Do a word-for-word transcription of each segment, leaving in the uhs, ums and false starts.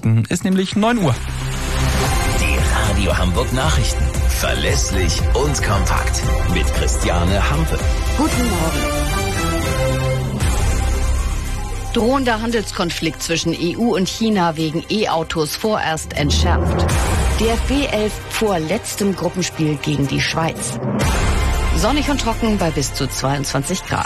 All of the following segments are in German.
Nachrichten ist nämlich neun Uhr. Die Radio Hamburg Nachrichten. Verlässlich und kompakt. Mit Christiane Hampe. Guten Morgen. Drohender Handelskonflikt zwischen E U und China wegen E-Autos vorerst entschärft. D F B elf vor letztem Gruppenspiel gegen die Schweiz. Sonnig und trocken bei bis zu zweiundzwanzig Grad.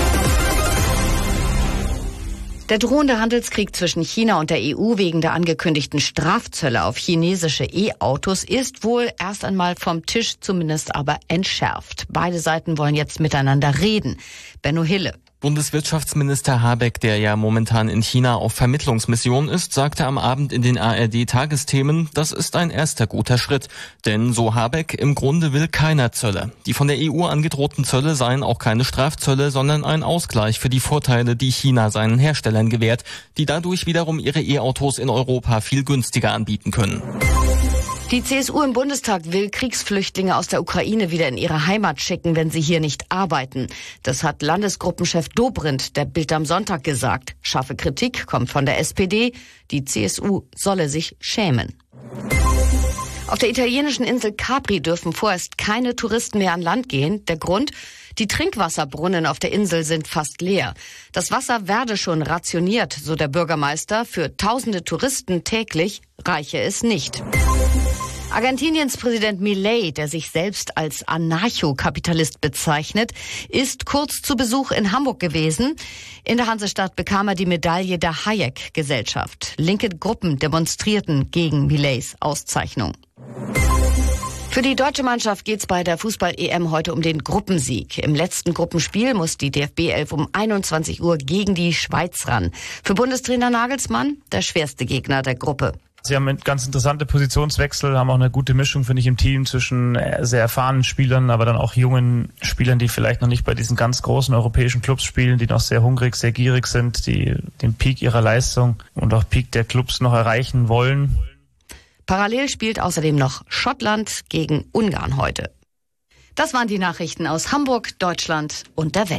Der drohende Handelskrieg zwischen China und der E U wegen der angekündigten Strafzölle auf chinesische E-Autos ist wohl erst einmal vom Tisch, zumindest aber entschärft. Beide Seiten wollen jetzt miteinander reden. Benno Hille. Bundeswirtschaftsminister Habeck, der ja momentan in China auf Vermittlungsmission ist, sagte am Abend in den A R D-Tagesthemen, das ist ein erster guter Schritt. Denn, so Habeck, im Grunde will keiner Zölle. Die von der E U angedrohten Zölle seien auch keine Strafzölle, sondern ein Ausgleich für die Vorteile, die China seinen Herstellern gewährt, die dadurch wiederum ihre E-Autos in Europa viel günstiger anbieten können. Die C S U im Bundestag will Kriegsflüchtlinge aus der Ukraine wieder in ihre Heimat schicken, wenn sie hier nicht arbeiten. Das hat Landesgruppenchef Dobrindt der Bild am Sonntag gesagt. Scharfe Kritik kommt von der S P D. Die C S U solle sich schämen. Auf der italienischen Insel Capri dürfen vorerst keine Touristen mehr an Land gehen. Der Grund? Die Trinkwasserbrunnen auf der Insel sind fast leer. Das Wasser werde schon rationiert, so der Bürgermeister. Für tausende Touristen täglich reiche es nicht. Argentiniens Präsident Milei, der sich selbst als Anarchokapitalist bezeichnet, ist kurz zu Besuch in Hamburg gewesen. In der Hansestadt bekam er die Medaille der Hayek-Gesellschaft. Linke Gruppen demonstrierten gegen Mileis Auszeichnung. Für die deutsche Mannschaft geht's bei der Fußball-E M heute um den Gruppensieg. Im letzten Gruppenspiel muss die D F B elf um einundzwanzig Uhr gegen die Schweiz ran. Für Bundestrainer Nagelsmann der schwerste Gegner der Gruppe. Sie haben ganz interessante Positionswechsel, haben auch eine gute Mischung, finde ich, im Team zwischen sehr erfahrenen Spielern, aber dann auch jungen Spielern, die vielleicht noch nicht bei diesen ganz großen europäischen Clubs spielen, die noch sehr hungrig, sehr gierig sind, die den Peak ihrer Leistung und auch Peak der Clubs noch erreichen wollen. Parallel spielt außerdem noch Schottland gegen Ungarn heute. Das waren die Nachrichten aus Hamburg, Deutschland und der Welt.